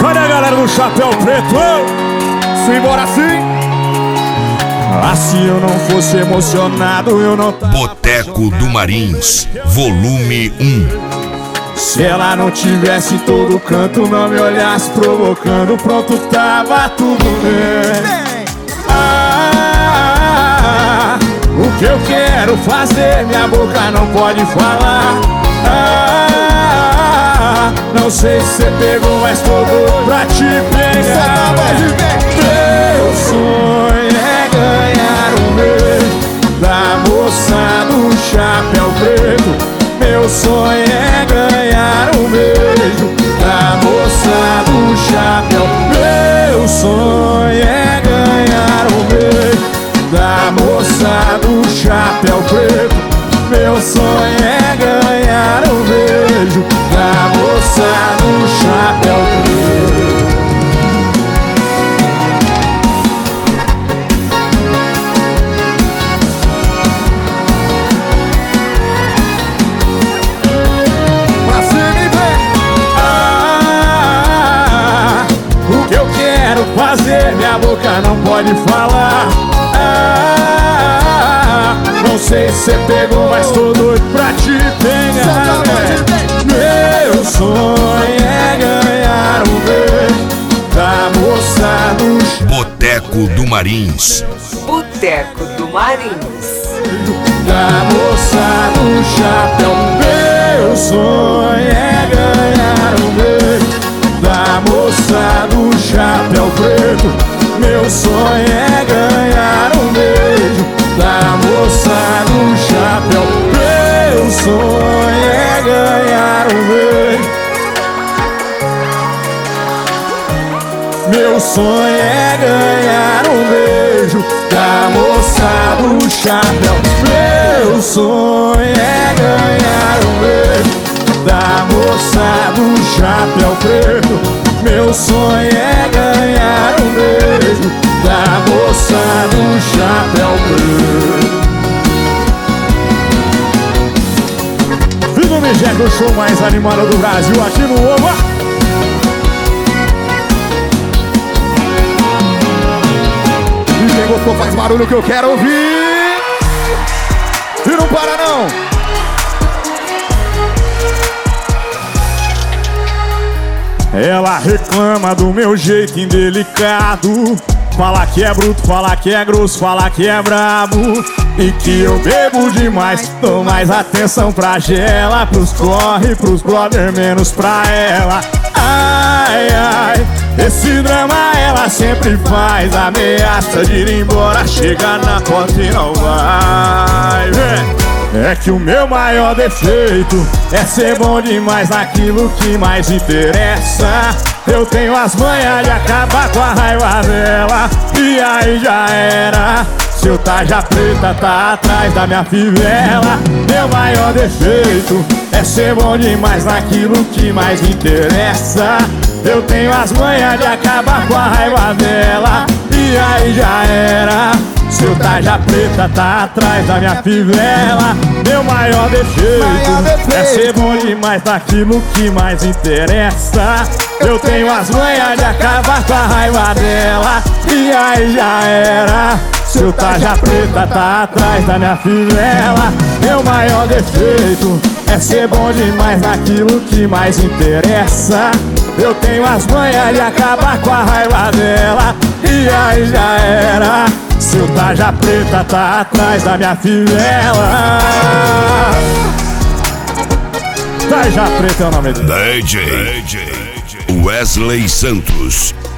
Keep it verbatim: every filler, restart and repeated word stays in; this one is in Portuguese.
Cadê a galera do Chapéu Preto? Simbora assim. Ah, se eu não fosse emocionado, eu não tava. Boteco do Marins, volume um. Se ela não tivesse em todo canto, não me olhasse provocando, pronto, tava tudo bem. Ah, o que eu quero fazer, minha boca não pode falar. Ah, não sei se você pegou, mas tô doido pra te pegar. Meu sonho é ganhar um beijo da moça do chapéu preto. Meu sonho é ganhar um beijo da moça do chapéu. Meu sonho é ganhar um beijo da moça do chapéu preto. Meu sonho é ganhar um beijo da moça do chapéu preto. Fazer, minha boca não pode falar. Ah, não sei se você pegou, mas tô doido pra te pegar. Meu sonho é ganhar um beijo da moça do Boteco do Marins. Boteco do Marins. Da moça do chapéu. Meu sonho é ganhar um beijo da moça do chapéu preto. Meu sonho é ganhar um beijo da moça do chapéu. Meu sonho é ganhar um beijo. Meu sonho é ganhar um beijo da moça do chapéu. Meu sonho é ganhar um beijo da moça do chapéu preto. Meu sonho é ganhar um beijo da moça do chapéu preto. Viva o Mijeco, o show mais animado do Brasil aqui no Oba. E quem gostou faz barulho que eu quero ouvir. E não para não. Ela reclama do meu jeito indelicado. Fala que é bruto, fala que é grosso, fala que é brabo. E que eu bebo demais, dou mais atenção pra Gela, pros corre, pros brother, menos pra ela. Ai, ai, esse drama ela sempre faz. Ameaça de ir embora, chega na porta e não vai, vem. É que o meu maior defeito é ser bom demais naquilo que mais interessa. Eu tenho as manhas de acabar com a raiva dela. E aí já era. Seu tarja preta tá atrás da minha fivela. Meu maior defeito é ser bom demais naquilo que mais interessa. Eu tenho as manhas de acabar com a raiva dela. E aí já era. Seu tarja preta tá atrás da minha fivela. Meu maior defeito, maior defeito é ser bom demais naquilo que mais interessa. Eu tenho as manhas de acabar com a raiva dela. E aí já era. Seu tarja preta tá atrás da minha fivela. Meu maior defeito é ser bom demais naquilo que mais interessa. Eu tenho as manhas de acabar com a raiva dela. E aí já era. Seu tarja preta tá atrás da minha fivela. Tarja preta é o nome dele. D J Wesley Santos.